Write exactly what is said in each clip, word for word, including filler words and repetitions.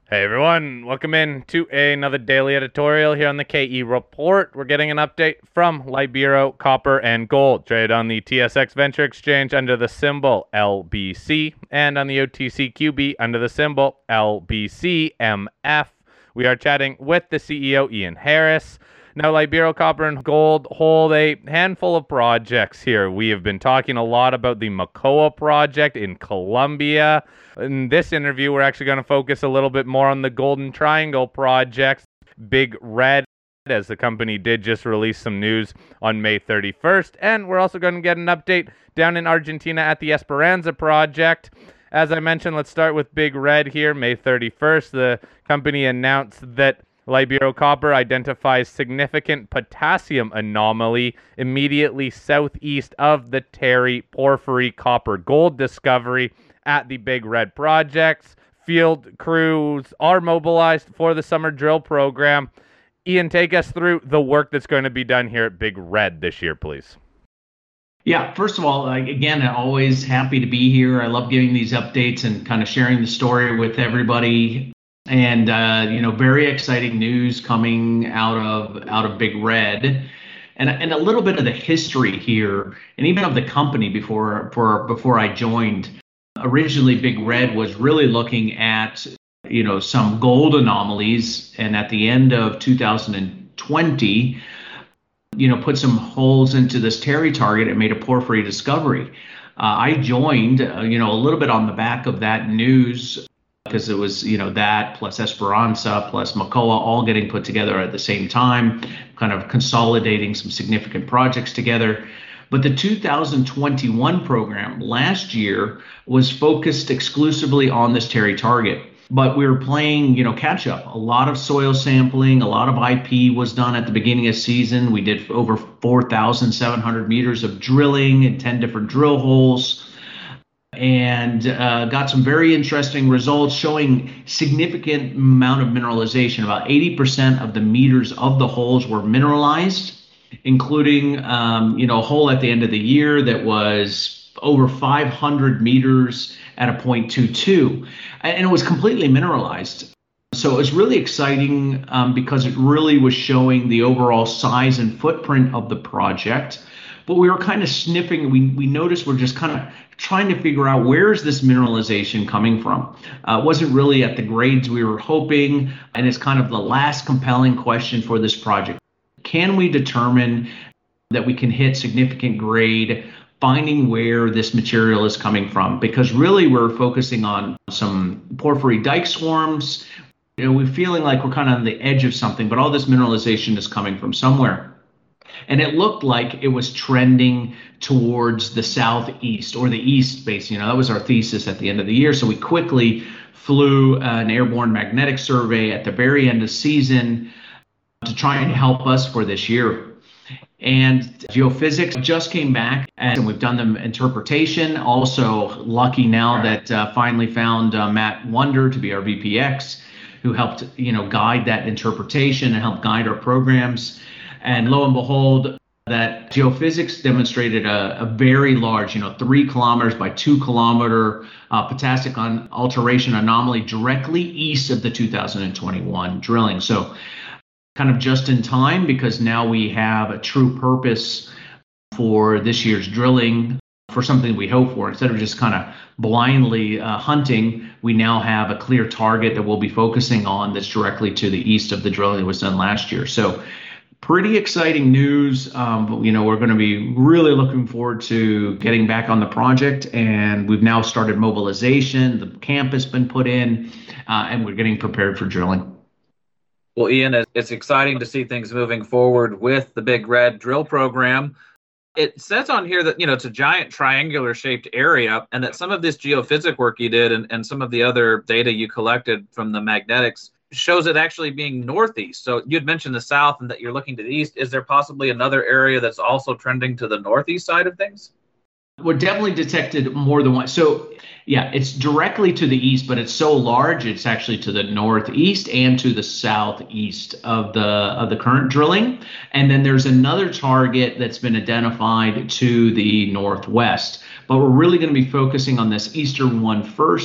Hey everyone, welcome in to another daily editorial here on the K E Report. We're getting an update from Libero Copper and Gold, traded on the T S X Venture Exchange under the symbol L B C and on the O T C Q B under the symbol L B C M F. We are chatting with the C E O, Ian Harris. Now, Libero Copper and Gold hold a handful of projects here. We have been talking a lot about the Mocoa project in Colombia. In this interview, we're actually going to focus a little bit more on the Golden Triangle project, Big Red, as the company did just release some news on May thirty-first. And we're also going to get an update down in Argentina at the Esperanza project. As I mentioned, let's start with Big Red here. May thirty-first, the company announced that Libero Copper identifies significant potassium anomaly immediately southeast of the Terry Porphyry copper gold discovery at the Big Red projects. Field crews are mobilized for the summer drill program. Ian, take us through the work that's going to be done here at Big Red this year, please. Yeah, first of all, again, always happy to be here. I love giving these updates and kind of sharing the story with everybody. And, uh, you know, very exciting news coming out of out of Big Red. And, and a little bit of the history here, and even of the company before, for, before I joined. Originally, Big Red was really looking at, you know, some gold anomalies. And at the end of two thousand twenty, you know, put some holes into this Terry target and made a porphyry discovery. Uh, I joined, uh, you know, a little bit on the back of that news, because it was, you know, that plus Esperanza plus Mocoa all getting put together at the same time, kind of consolidating some significant projects together. But the two thousand twenty-one program last year was focused exclusively on this Terry target. But we were playing, you know, catch up. A lot of soil sampling, a lot of I P was done at the beginning of season. We did over four thousand seven hundred meters of drilling in ten different drill holes. And uh, got some very interesting results showing significant amount of mineralization. About eighty percent of the meters of the holes were mineralized, including, um, you know, a hole at the end of the year that was over five hundred meters at a zero point two two. And it was completely mineralized. So it was really exciting um, because it really was showing the overall size and footprint of the project. But we were kind of sniffing. We, we noticed we're just kind of trying to figure out, where is this mineralization coming from? Uh, it wasn't really at the grades we were hoping. And it's kind of the last compelling question for this project. Can we determine that we can hit significant grade, finding where this material is coming from? Because really we're focusing on some porphyry dike swarms. You know, we're feeling like we're kind of on the edge of something, but all this mineralization is coming from somewhere. And it looked like it was trending towards the southeast or the east base. You know, that was our thesis at the end of the year. So we quickly flew an airborne magnetic survey at the very end of season to try and help us for this year. And geophysics just came back, and we've done the interpretation. Also lucky now that uh, finally found uh, Matt Wonder to be our V P X, who helped, you know, guide that interpretation and help guide our programs. And lo and behold, that geophysics demonstrated a, a very large, you know, three kilometers by two kilometer uh, potassic alteration anomaly directly east of the two thousand twenty-one drilling. So kind of just in time, because now we have a true purpose for this year's drilling, for something we hope for. Instead of just kind of blindly uh, hunting, we now have a clear target that we'll be focusing on that's directly to the east of the drilling that was done last year. So pretty exciting news. Um, but, you know, we're going to be really looking forward to getting back on the project. And we've now started mobilization. The camp has been put in, uh, and we're getting prepared for drilling. Well, Ian, it's exciting to see things moving forward with the Big Red drill program. It says on here that, you know, it's a giant triangular shaped area, and that some of this geophysics work you did and, and some of the other data you collected from the magnetics shows it actually being northeast. So you'd mentioned the south and that you're looking to the east. Is there possibly another area that's also trending to the northeast side of things? We're definitely detected more than one. So yeah, it's directly to the east, but it's so large, it's actually to the northeast and to the southeast of the of the current drilling. And then there's another target that's been identified to the northwest. But we're really going to be focusing on this eastern one first,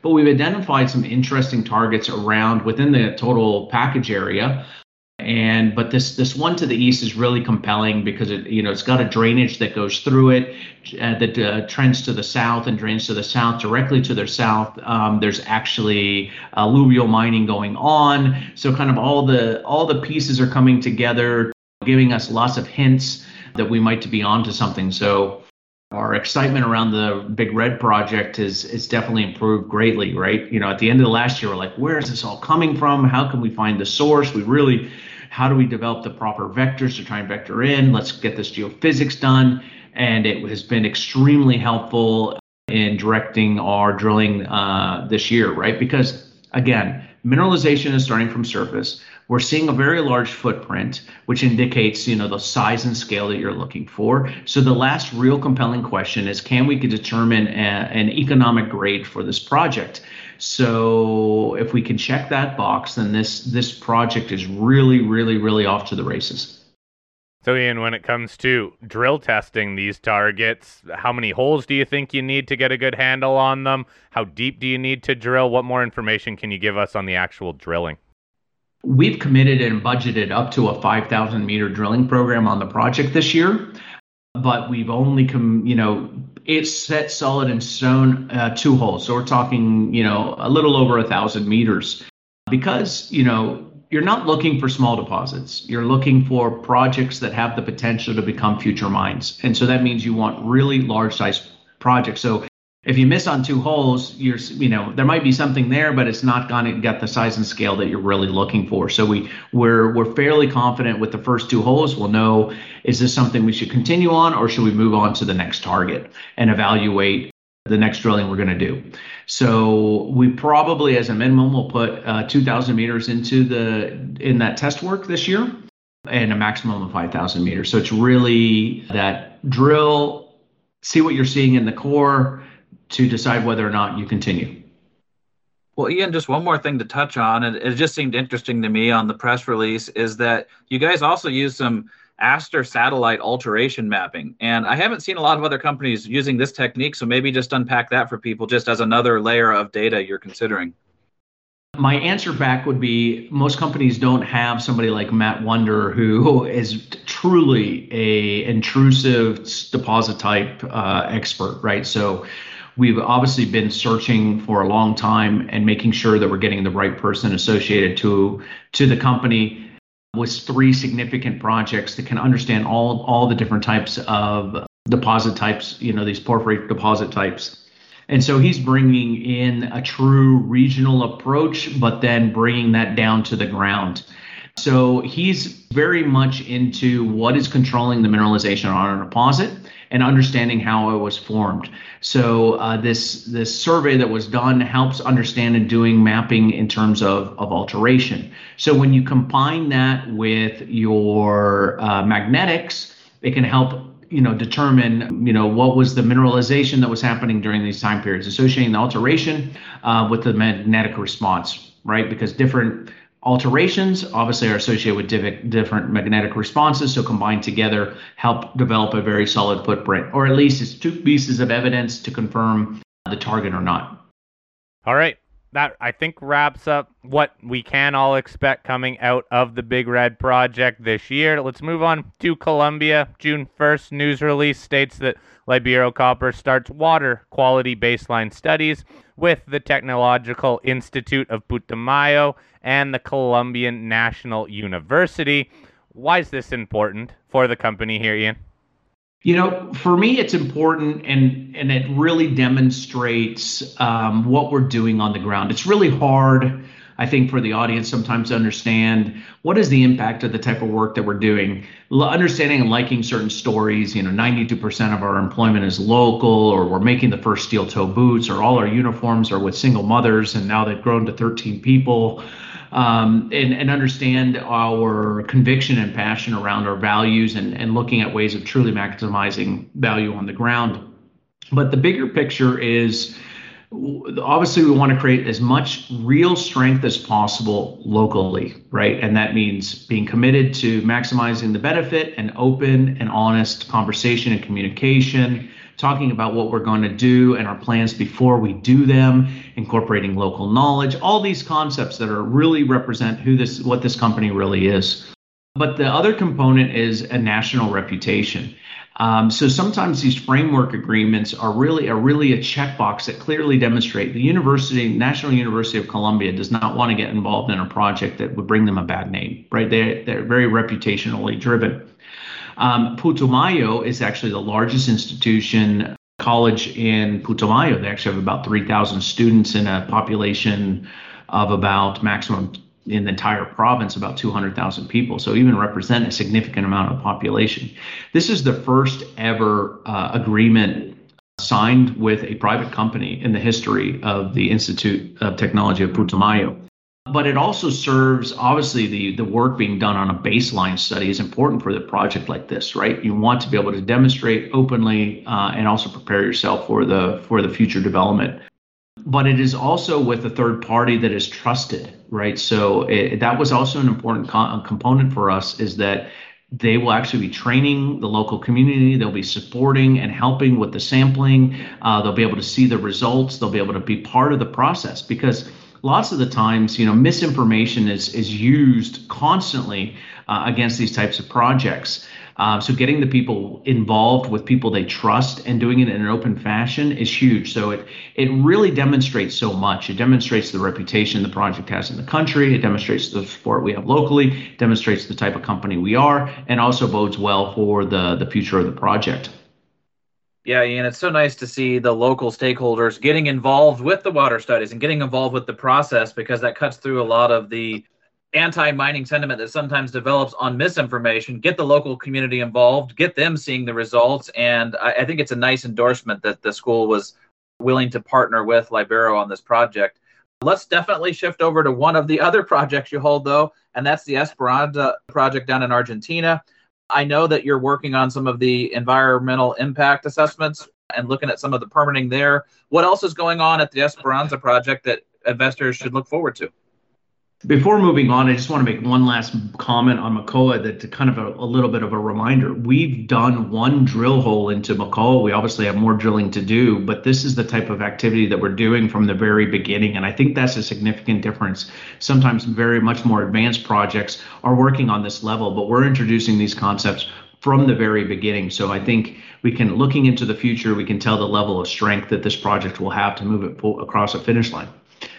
but we've identified some interesting targets around within the total package area. And but this this one to the east is really compelling because it you know it's got a drainage that goes through it uh, that uh, trends to the south and drains to the south. Directly to their south, um, there's actually alluvial mining going on. So kind of all the all the pieces are coming together, giving us lots of hints that we might be onto something. So our excitement around the Big Red project is is definitely improved greatly, right? You know, at the end of the last year, we're like, where is this all coming from? How can we find the source? We really, how do we develop the proper vectors to try and vector in? Let's get this geophysics done. And it has been extremely helpful in directing our drilling uh, this year, right? Because again, mineralization is starting from surface. We're seeing a very large footprint, which indicates, you know, the size and scale that you're looking for. So the last real compelling question is, can we determine a, an economic grade for this project? So if we can check that box, then this this project is really, really, really off to the races. So Ian, when it comes to drill testing these targets, how many holes do you think you need to get a good handle on them? How deep do you need to drill? What more information can you give us on the actual drilling? We've committed and budgeted up to a five thousand meter drilling program on the project this year, but we've only come, you know, it's set solid in stone uh, two holes. So we're talking, you know, a little over a thousand meters because, you know, you're not looking for small deposits. You're looking for projects that have the potential to become future mines. And so that means you want really large size projects. So if you miss on two holes, you're, you know, there might be something there, but it's not going to get the size and scale that you're really looking for. So we, we're, we're fairly confident with the first two holes. We'll know, is this something we should continue on, or should we move on to the next target and evaluate the next drilling we're going to do? So we probably, as a minimum, will put uh, two thousand meters into the in that test work this year, and a maximum of five thousand meters. So it's really that drill, see what you're seeing in the core, to decide whether or not you continue. Well, Ian, just one more thing to touch on, and it just seemed interesting to me on the press release, is that you guys also use some Aster satellite alteration mapping. And I haven't seen a lot of other companies using this technique, so maybe just unpack that for people just as another layer of data you're considering. My answer back would be most companies don't have somebody like Matt Wonder, who is truly a intrusive deposit type uh, expert, right? So we've obviously been searching for a long time and making sure that we're getting the right person associated to to the company with three significant projects that can understand all all the different types of deposit types, you know, these porphyry deposit types. And so he's bringing in a true regional approach, but then bringing that down to the ground. So he's very much into what is controlling the mineralization on a deposit and understanding how it was formed. So uh, this this survey that was done helps understand and doing mapping in terms of, of alteration. So when you combine that with your uh, magnetics, it can help, you know, determine, you know, what was the mineralization that was happening during these time periods, associating the alteration uh, with the magnetic response, right? Because different alterations obviously are associated with diff- different magnetic responses, so combined together help develop a very solid footprint, or at least it's two pieces of evidence to confirm the target or not. All right. That, I think, wraps up what we can all expect coming out of the Big Red project this year. Let's move on to Colombia. June first news release states that Libero Copper starts water quality baseline studies with the Technological Institute of Putumayo and the Colombian National University. Why is this important for the company here, Ian? You know, for me, it's important, and and it really demonstrates um, what we're doing on the ground. It's really hard, I think, for the audience sometimes to understand what is the impact of the type of work that we're doing. L- understanding and liking certain stories, you know, ninety-two percent of our employment is local, or we're making the first steel toe boots, or all our uniforms are with single mothers, and now they've grown to thirteen people. Um, and, and understand our conviction and passion around our values, and, and looking at ways of truly maximizing value on the ground. But the bigger picture is, obviously, we want to create as much real strength as possible locally, right? And that means being committed to maximizing the benefit and open and honest conversation and communication talking about what we're going to do and our plans before we do them, incorporating local knowledge, all these concepts that are really represent who this, what this company really is. But the other component is a national reputation. Um, so sometimes these framework agreements are really are really a checkbox that clearly demonstrate the university, National University of Columbia, does not want to get involved in a project that would bring them a bad name, right? They, they're very reputationally driven. Um, Putumayo is actually the largest institution college in Putumayo. They actually have about three thousand students in a population of about maximum in the entire province, about two hundred thousand people. So even represent a significant amount of population. This is the first ever uh, agreement signed with a private company in the history of the Institute of Technology of Putumayo. But it also serves, obviously, the, the work being done on a baseline study is important for the project like this, right? You want to be able to demonstrate openly uh, and also prepare yourself for the for the future development. But it is also with a third party that is trusted, right? So it, that was also an important co- component for us, is that they will actually be training the local community. They'll be supporting and helping with the sampling. Uh, they'll be able to see the results. They'll be able to be part of the process, because lots of the times, you know, misinformation is is used constantly uh, against these types of projects. Um, so getting the people involved with people they trust and doing it in an open fashion is huge. So it it really demonstrates so much. It demonstrates the reputation the project has in the country. It demonstrates the support we have locally, demonstrates the type of company we are, and also bodes well for the, the future of the project. Yeah, Ian, it's so nice to see the local stakeholders getting involved with the water studies and getting involved with the process, because that cuts through a lot of the anti-mining sentiment that sometimes develops on misinformation. Get the local community involved, get them seeing the results, and I, I think it's a nice endorsement that the school was willing to partner with Libero on this project. Let's definitely shift over to one of the other projects you hold, though, and that's the Esperanza project down in Argentina. I know that you're working on some of the environmental impact assessments and looking at some of the permitting there. What else is going on at the Esperanza project that investors should look forward to? Before moving on, I just want to make one last comment on Macoa, that to kind of a, a little bit of a reminder. We've done one drill hole into Macoa. We obviously have more drilling to do, but this is the type of activity that we're doing from the very beginning. And I think that's a significant difference. Sometimes very much more advanced projects are working on this level, but we're introducing these concepts from the very beginning. So I think we can, looking into the future, we can tell the level of strength that this project will have to move it across a finish line.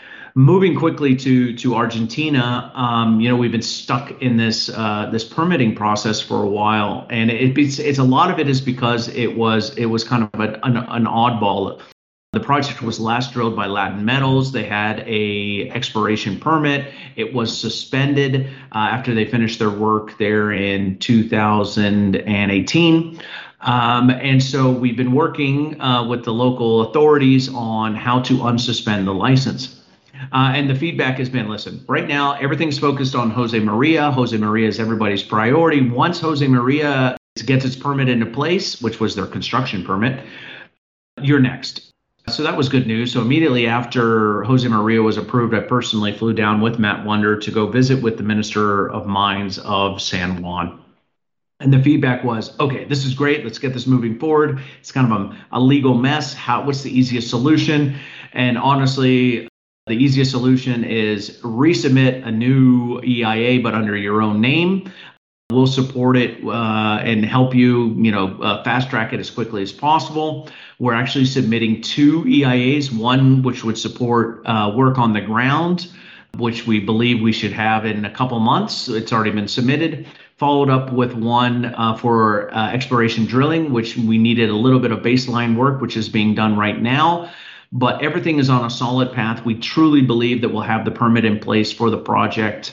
Moving quickly to to Argentina, um, you know, we've been stuck in this uh, this permitting process for a while, and it, it's it's a lot of it is because it was it was kind of an, an, an oddball. The project was last drilled by Latin Metals. They had a exploration permit. It was suspended uh, after they finished their work there in two thousand eighteen. Um, and so we've been working uh, with the local authorities on how to unsuspend the license. Uh, and the feedback has been, listen, right now, everything's focused on Jose Maria. Jose Maria is everybody's priority. Once Jose Maria gets its permit into place, which was their construction permit, you're next. So that was good news. So immediately after Jose Maria was approved, I personally flew down with Matt Wonder to go visit with the Minister of Mines of San Juan. And the feedback was, okay, this is great. Let's get this moving forward. It's kind of a, a legal mess. How? What's the easiest solution? And honestly, the easiest solution is resubmit a new E I A, but under your own name. We'll support it uh, and help you, you know, uh, fast track it as quickly as possible. We're actually submitting two E I As, one which would support uh, work on the ground, which we believe we should have in a couple months. It's already been submitted. Followed up with one uh, for uh, exploration drilling, which we needed a little bit of baseline work, which is being done right now. But everything is on a solid path. We truly believe that we'll have the permit in place for the project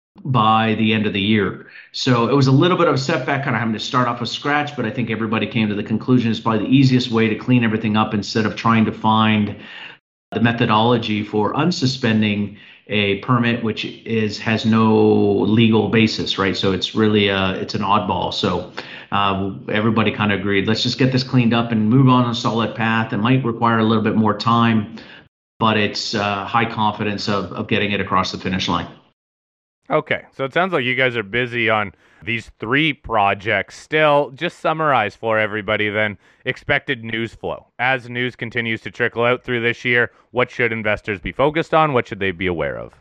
by the end of the year. So it was a little bit of a setback, kind of having to start off with scratch, but I think everybody came to the conclusion it's probably the easiest way to clean everything up instead of trying to find the methodology for unsuspending a permit, which is has no legal basis, right? So it's really a, it's an oddball. So uh, everybody kind of agreed, let's just get this cleaned up and move on a solid path. It might require a little bit more time, but it's uh, high confidence of, of getting it across the finish line. Okay, so it sounds like you guys are busy on these three projects still. Just summarize for everybody then expected news flow. As news continues to trickle out through this year, what should investors be focused on? What should they be aware of?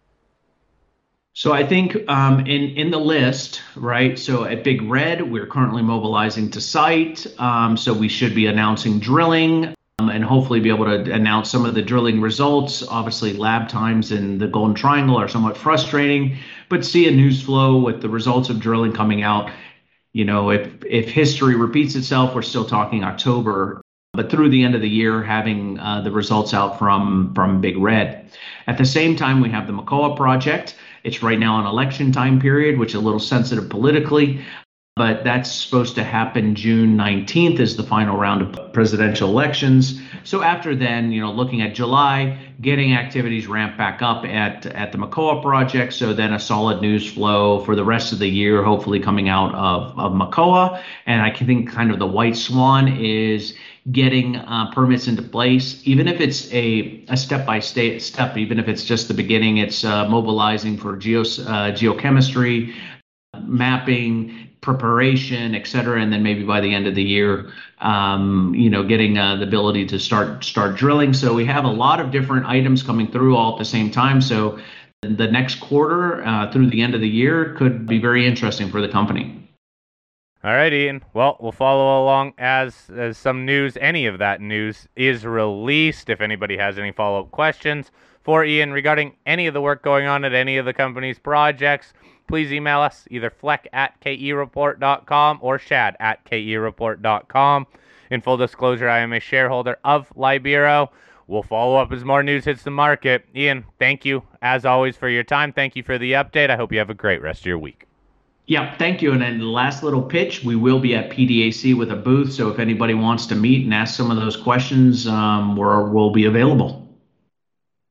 So I think um, in in the list, right? So at Big Red, we're currently mobilizing to site. Um, so we should be announcing drilling um, and hopefully be able to announce some of the drilling results. Obviously, lab times in the Golden Triangle are somewhat frustrating, but see a news flow with the results of drilling coming out. You know, if if history repeats itself, we're still talking October, but through the end of the year, having uh, the results out from from Big Red. At the same time, we have the Makoa project. It's right now an election time period, which is a little sensitive politically, but that's supposed to happen June nineteenth is the final round of presidential elections. So after then, you know, looking at July, getting activities ramped back up at, at the Makoa project. So then a solid news flow for the rest of the year, hopefully coming out of, of Makoa. And I think kind of the white swan is getting uh, permits into place, even if it's a, a step-by-step step, even if it's just the beginning, it's uh, mobilizing for geos, uh, geochemistry, mapping, preparation, et cetera. And then maybe by the end of the year, um, you know, getting uh, the ability to start start drilling. So we have a lot of different items coming through all at the same time. So the next quarter uh, through the end of the year could be very interesting for the company. All right, Ian. Well, we'll follow along as, as some news, any of that news is released. If anybody has any follow-up questions for Ian regarding any of the work going on at any of the company's projects, please email us either fleck at k e report dot com or shad at k e report dot com. In full disclosure, I am a shareholder of Libero. We'll follow up as more news hits the market. Ian, thank you, as always, for your time. Thank you for the update. I hope you have a great rest of your week. Yeah, thank you. And then the last little pitch, we will be at P D A C with a booth. So if anybody wants to meet and ask some of those questions, um, we're, we'll be available.